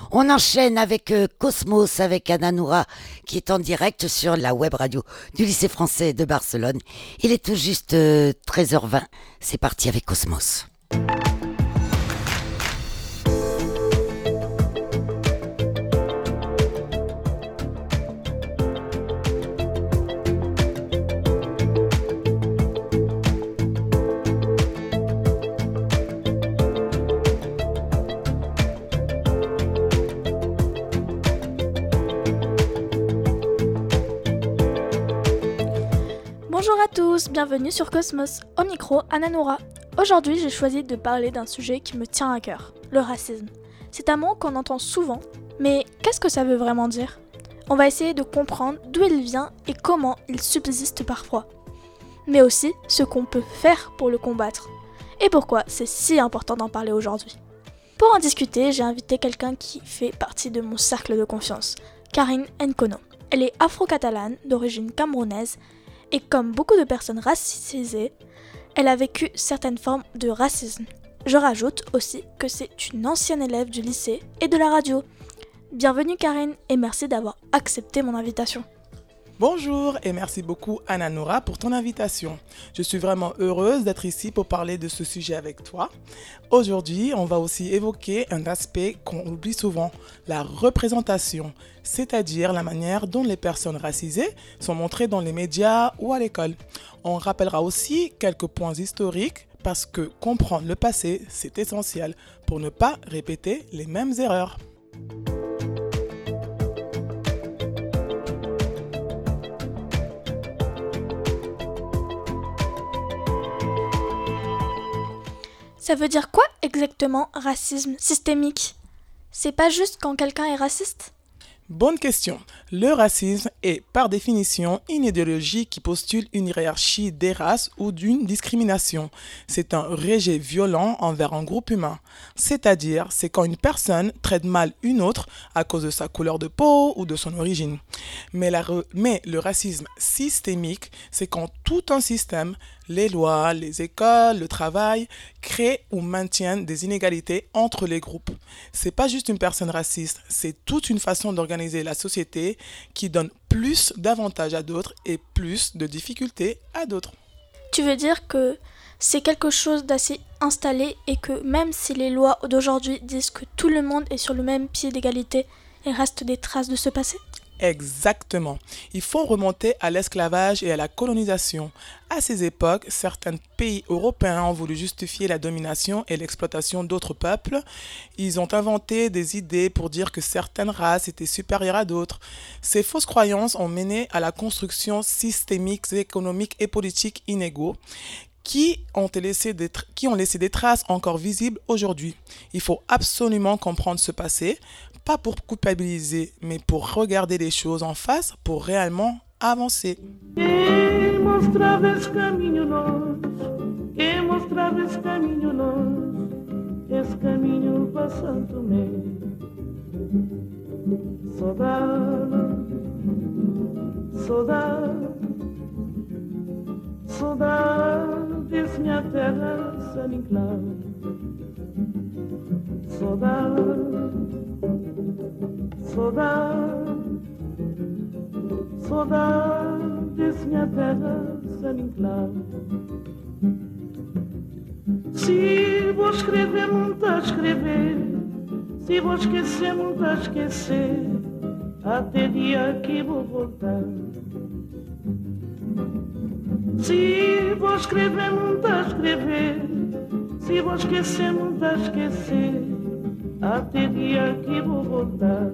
On enchaîne avec Cosmos, avec Anna Noura, qui est en direct sur la web radio du lycée français de Barcelone. Il est tout juste 13h20. C'est parti avec Cosmos. Bonjour à tous, bienvenue sur Cosmos, au micro Anna Noura. Aujourd'hui j'ai choisi de parler d'un sujet qui me tient à cœur, le racisme. C'est un mot qu'on entend souvent, mais qu'est-ce que ça veut vraiment dire ? On va essayer de comprendre d'où il vient et comment il subsiste parfois. Mais aussi ce qu'on peut faire pour le combattre. Et pourquoi c'est si important d'en parler aujourd'hui. Pour en discuter, j'ai invité quelqu'un qui fait partie de mon cercle de confiance, Karine Nkono. Elle est afro-catalane, d'origine camerounaise, et comme beaucoup de personnes racisées, elle a vécu certaines formes de racisme. Je rajoute aussi que c'est une ancienne élève du lycée et de la radio. Bienvenue Karine et merci d'avoir accepté mon invitation. Bonjour et merci beaucoup Anna Noura pour ton invitation. Je suis vraiment heureuse d'être ici pour parler de ce sujet avec toi. Aujourd'hui, on va aussi évoquer un aspect qu'on oublie souvent, la représentation, c'est-à-dire la manière dont les personnes racisées sont montrées dans les médias ou à l'école. On rappellera aussi quelques points historiques parce que comprendre le passé, c'est essentiel pour ne pas répéter les mêmes erreurs. Ça veut dire quoi exactement racisme systémique ? C'est pas juste quand quelqu'un est raciste ? Bonne question. Le racisme est par définition une idéologie qui postule une hiérarchie des races ou d'une discrimination. C'est un rejet violent envers un groupe humain. C'est-à-dire, c'est quand une personne traite mal une autre à cause de sa couleur de peau ou de son origine. Mais le racisme systémique, c'est quand tout un système, les lois, les écoles, le travail, créent ou maintiennent des inégalités entre les groupes. C'est pas juste une personne raciste, c'est toute une façon d'organiser la société qui donne plus d'avantages à d'autres et plus de difficultés à d'autres. Tu veux dire que c'est quelque chose d'assez installé et que même si les lois d'aujourd'hui disent que tout le monde est sur le même pied d'égalité, il reste des traces de ce passé ? Exactement. Il faut remonter à l'esclavage et à la colonisation. À ces époques, certains pays européens ont voulu justifier la domination et l'exploitation d'autres peuples. Ils ont inventé des idées pour dire que certaines races étaient supérieures à d'autres. Ces fausses croyances ont mené à la construction systémique économique et politique inégaux qui ont laissé des traces encore visibles aujourd'hui. Il faut absolument comprendre ce passé, pas pour culpabiliser, mais pour regarder les choses en face, pour réellement avancer. Quem mostrava esse caminho nós, esse caminho para Santo Tomé. Saudade, desse minha terra, San Inclán. Saudade, desse minha terra, San Inclán. Se vou escrever, muito a escrever. Se vou esquecer, muito a esquecer. Até dia que vou voltar. Se vou escrever, muito a escrever. Se vou esquecer, muito a esquecer. Até dia que vou voltar.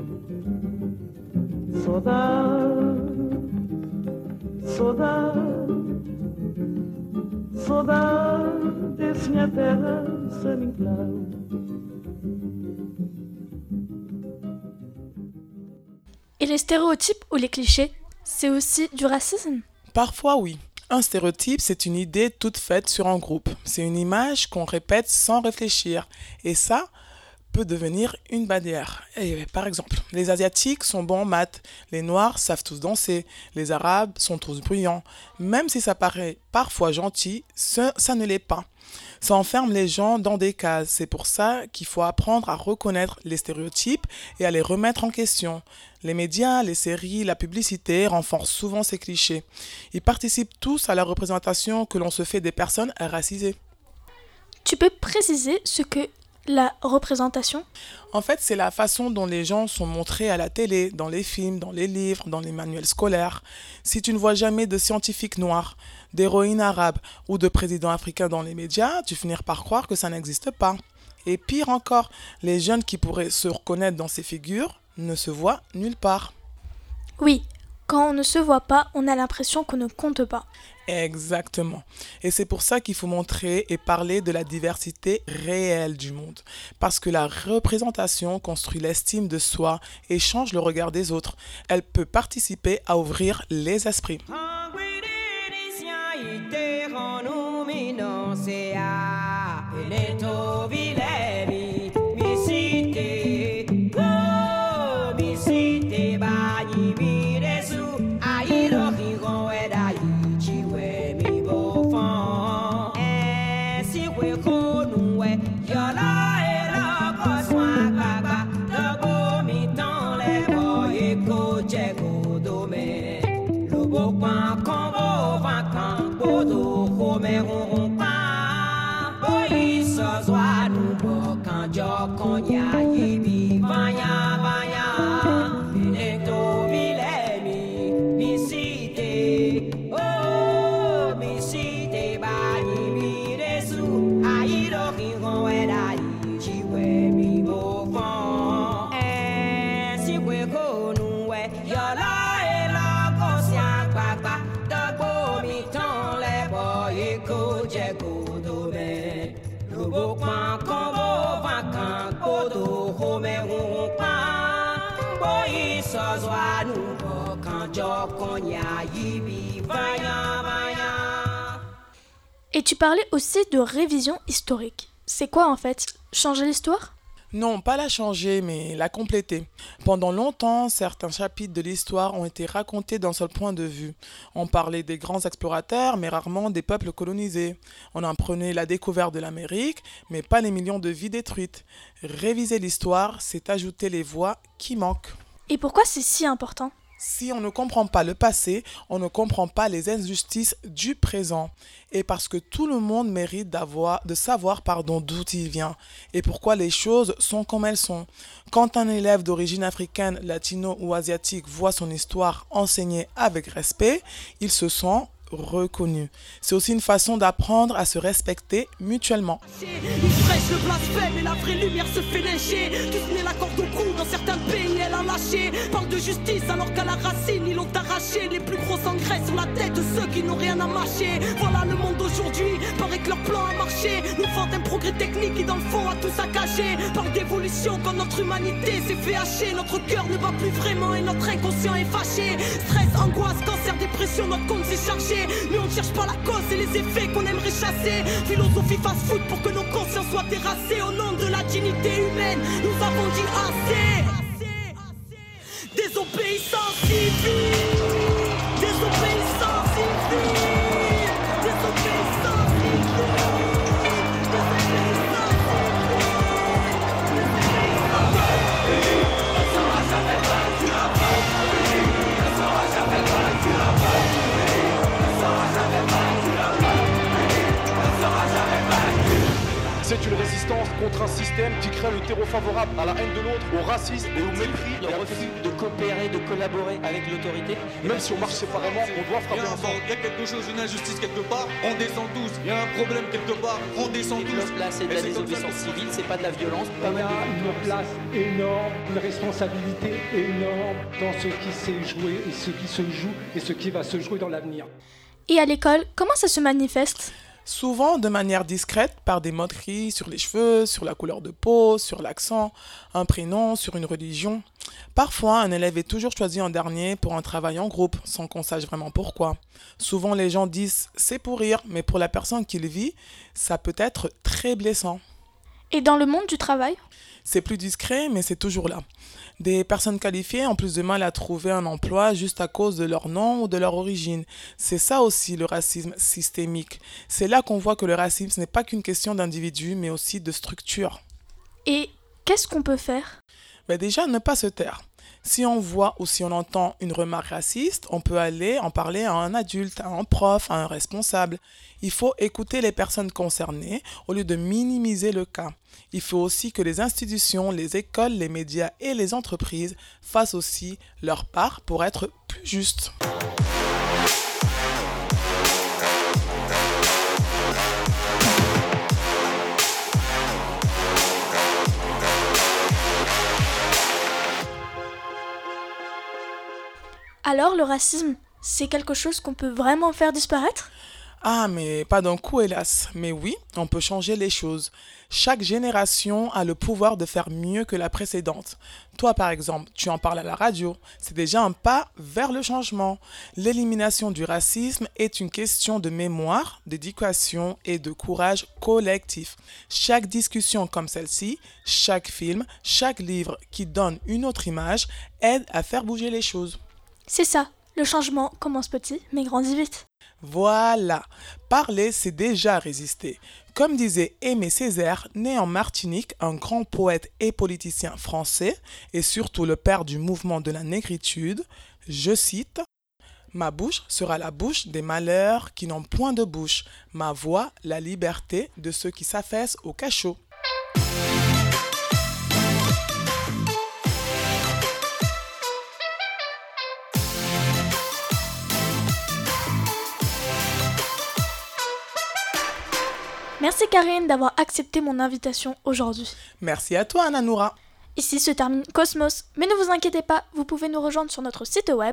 Saudade, desse minha terra, San Inclán. Et les stéréotypes ou les clichés, c'est aussi du racisme ? Parfois oui. Un stéréotype, c'est une idée toute faite sur un groupe. C'est une image qu'on répète sans réfléchir. Et ça peut devenir une barrière. Et par exemple, les Asiatiques sont bons en maths, les Noirs savent tous danser, les Arabes sont tous bruyants. Même si ça paraît parfois gentil, ça ne l'est pas. Ça enferme les gens dans des cases. C'est pour ça qu'il faut apprendre à reconnaître les stéréotypes et à les remettre en question. Les médias, les séries, la publicité renforcent souvent ces clichés. Ils participent tous à la représentation que l'on se fait des personnes racisées. Tu peux préciser ce que la représentation? En fait, c'est la façon dont les gens sont montrés à la télé, dans les films, dans les livres, dans les manuels scolaires. Si tu ne vois jamais de scientifiques noirs, d'héroïnes arabes ou de présidents africains dans les médias, tu finiras par croire que ça n'existe pas. Et pire encore, les jeunes qui pourraient se reconnaître dans ces figures ne se voient nulle part. Oui, quand on ne se voit pas, on a l'impression qu'on ne compte pas. Exactement. Et c'est pour ça qu'il faut montrer et parler de la diversité réelle du monde. Parce que la représentation construit l'estime de soi et change le regard des autres. Elle peut participer à ouvrir les esprits. Et tu parlais aussi de révision historique. C'est quoi en fait? Changer l'histoire? Non, pas la changer, mais la compléter. Pendant longtemps, certains chapitres de l'histoire ont été racontés d'un seul point de vue. On parlait des grands explorateurs, mais rarement des peuples colonisés. On apprenait la découverte de l'Amérique, mais pas les millions de vies détruites. Réviser l'histoire, c'est ajouter les voix qui manquent. Et pourquoi c'est si important? Si on ne comprend pas le passé, on ne comprend pas les injustices du présent. Et parce que tout le monde mérite de savoir d'où il vient et pourquoi les choses sont comme elles sont. Quand un élève d'origine africaine, latino ou asiatique voit son histoire enseignée avec respect, il se sent reconnu. C'est aussi une façon d'apprendre à se respecter mutuellement. Il prêche le blasphème et la vraie lumière se fait lécher. Tous nés la corde au cou, dans certains pays elle a lâché. Parle de justice alors qu'à la racine ils l'ont arraché. Les plus gros engraissent sur la tête de ceux qui n'ont rien à mâcher. Voilà le monde d'aujourd'hui, paraît que leur plan a marché. Nous vendent un progrès technique qui dans le fond a tout saccagé. Parle d'évolution quand notre humanité s'est fait hacher. Notre cœur ne bat plus vraiment et notre inconscient est fâché. Stress, angoisse, cancer, dépression, notre compte s'est chargé. Mais on ne cherche pas la cause et les effets qu'on aimerait chasser. Philosophie fast-food pour que nos consciences soient terrassées. Au nom de la dignité humaine, nous avons dit assez. Désobéissance civile. Désobéissance civile. Désobéissance C'est une résistance contre un système qui crée le terreau favorable à la haine de l'autre, au racisme et au mépris. Le refus de coopérer, de collaborer avec l'autorité. Même si on marche séparément, on doit frapper ensemble. Il y a quelque chose, une injustice quelque part, on descend tous. Il y a un problème quelque part, on descend tous. Là, c'est de la désobéissance civile, c'est pas de la violence. On a une place énorme, une responsabilité énorme dans ce qui s'est joué et ce qui se joue et ce qui va se jouer dans l'avenir. Et à l'école, comment ça se manifeste? Souvent de manière discrète, par des moqueries sur les cheveux, sur la couleur de peau, sur l'accent, un prénom, sur une religion. Parfois, un élève est toujours choisi en dernier pour un travail en groupe, sans qu'on sache vraiment pourquoi. Souvent, les gens disent « c'est pour rire », mais pour la personne qui le vit, ça peut être très blessant. Et dans le monde du travail? C'est plus discret, mais c'est toujours là. Des personnes qualifiées ont plus de mal à trouver un emploi juste à cause de leur nom ou de leur origine. C'est ça aussi le racisme systémique. C'est là qu'on voit que le racisme n'est pas qu'une question d'individu, mais aussi de structure. Et qu'est-ce qu'on peut faire ? Déjà, ne pas se taire. Si on voit ou si on entend une remarque raciste, on peut aller en parler à un adulte, à un prof, à un responsable. Il faut écouter les personnes concernées au lieu de minimiser le cas. Il faut aussi que les institutions, les écoles, les médias et les entreprises fassent aussi leur part pour être plus justes. Alors le racisme, c'est quelque chose qu'on peut vraiment faire disparaître ? Ah, mais pas d'un coup, hélas. Mais oui, on peut changer les choses. Chaque génération a le pouvoir de faire mieux que la précédente. Toi, par exemple, tu en parles à la radio. C'est déjà un pas vers le changement. L'élimination du racisme est une question de mémoire, d'éducation et de courage collectif. Chaque discussion comme celle-ci, chaque film, chaque livre qui donne une autre image aide à faire bouger les choses. C'est ça, le changement commence petit mais grandit vite. Voilà, parler c'est déjà résister. Comme disait Aimé Césaire, né en Martinique, un grand poète et politicien français, et surtout le père du mouvement de la négritude, je cite « Ma bouche sera la bouche des malheurs qui n'ont point de bouche, ma voix la liberté de ceux qui s'affaissent au cachot. » Merci Karine d'avoir accepté mon invitation aujourd'hui. Merci à toi Anna-Noura. Ici se termine Cosmos, mais ne vous inquiétez pas, vous pouvez nous rejoindre sur notre site web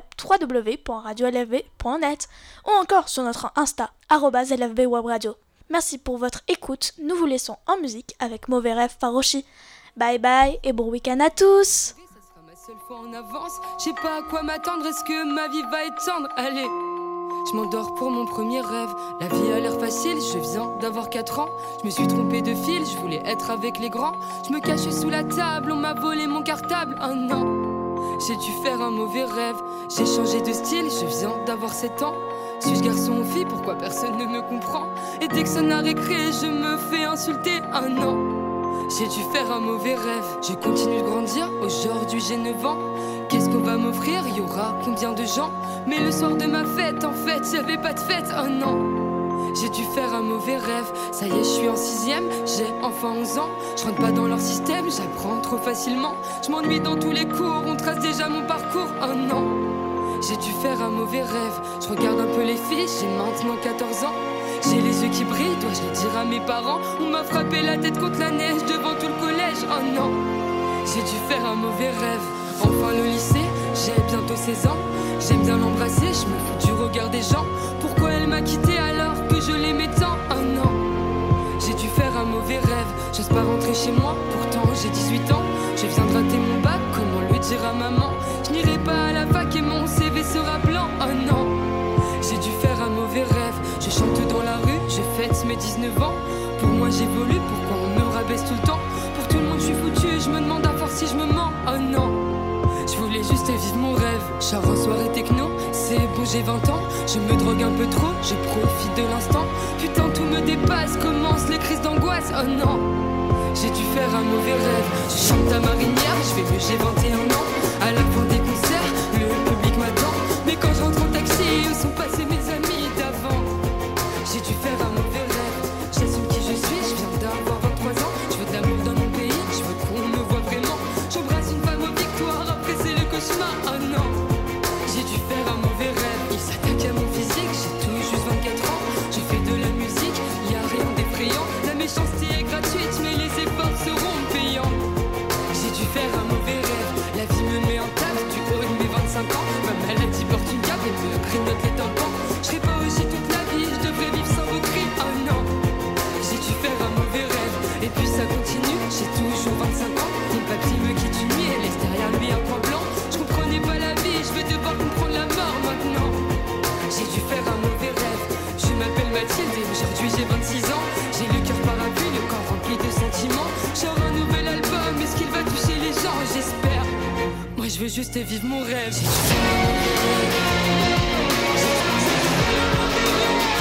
www.radiolfb.net ou encore sur notre Insta @lfbwebradio. Merci pour votre écoute, nous vous laissons en musique avec Mauvais Rêve par Roshi. Bye bye et bon week-end à tous. Seule fois en avance, je sais pas à quoi m'attendre, est-ce que ma vie va être tendre? Allez, je m'endors pour mon premier rêve. La vie a l'air facile, je viens d'avoir 4 ans. Je me suis trompée de fil, je voulais être avec les grands. Je me cachais sous la table, on m'a volé mon cartable. Oh non, j'ai dû faire un mauvais rêve. J'ai changé de style, je viens d'avoir 7 ans. Suis-je garçon ou fille, pourquoi personne ne me comprend? Et dès que sonne la récré, je me fais insulter. Oh non, j'ai dû faire un mauvais rêve. Je continue de grandir, aujourd'hui j'ai 9 ans. Qu'est-ce qu'on va m'offrir? Y aura combien de gens? Mais le soir de ma fête, en fait, y'avait pas de fête. Oh non, j'ai dû faire un mauvais rêve. Ça y est, je suis en 6ème, j'ai enfin 11 ans. Je rentre pas dans leur système, j'apprends trop facilement. Je m'ennuie dans tous les cours, on trace déjà mon parcours. Oh non, j'ai dû faire un mauvais rêve. Je regarde un peu les filles, j'ai maintenant 14 ans. J'ai les yeux qui brillent, dois-je le dire à mes parents? On m'a frappé la tête contre la neige devant tout le collège. Oh non, j'ai dû faire un mauvais rêve. Enfin le lycée, j'ai bientôt 16 ans. J'aime bien l'embrasser, je me fous du regard des gens. Pourquoi elle m'a quitté alors que je l'aimais tant? Oh non, j'ai dû faire un mauvais rêve. J'ose pas rentrer chez moi, pourtant j'ai 18 ans. Je viens de rater mon bac, comment le dire à maman? Je n'irai pas à la fac et mon CV sera blanc. Oh non, j'ai dû faire un mauvais rêve. Je chante dans la rue, je fête mes 19 ans. Pour moi j'évolue, pourquoi on me rabaisse tout le temps? Pour tout le monde je suis foutu, je me demande à force si je me mens. Oh non, je voulais juste vivre mon rêve. Char en soirée techno, c'est bon j'ai 20 ans. Je me drogue un peu trop, je profite de l'instant. Putain tout me dépasse, commencent les crises d'angoisse. Oh non, j'ai dû faire un mauvais rêve. Je chante à marinière, je vais mieux, j'ai 21 ans. À la fin des concerts, le public m'attend. Mais quand je rentre en taxi, où sont passés mes amis d'avant? J'ai dû faire un mauvais rêve. J'assume qui je suis, je viens d'avoir 23 ans. Je veux de l'amour dans mon pays, je veux qu'on me voit vraiment. J'embrasse une femme aux victoires, après c'est le cauchemar. Oh non, j'ai dû faire un mauvais rêve. Il s'attaque à mon physique, j'ai tout juste 24 ans. Je fais de la musique, y a rien d'effrayant. La méchanceté est gratuite, mais les efforts seront payants. J'ai dû faire un mauvais rêve. La vie me met en table du haut de mes 25 ans. Ma maladie porte une cape et me grignote les tympans. Je serai pas aussi toute la vie, je devrais vivre sans vos cris. Oh non, j'ai dû faire un mauvais rêve. Et puis ça continue, j'ai toujours 25 ans. Mon papy me quitte une nuit et laisse derrière lui un point blanc. Je comprenais pas la vie, je vais devoir comprendre la mort. Moi je veux juste vivre mon rêve.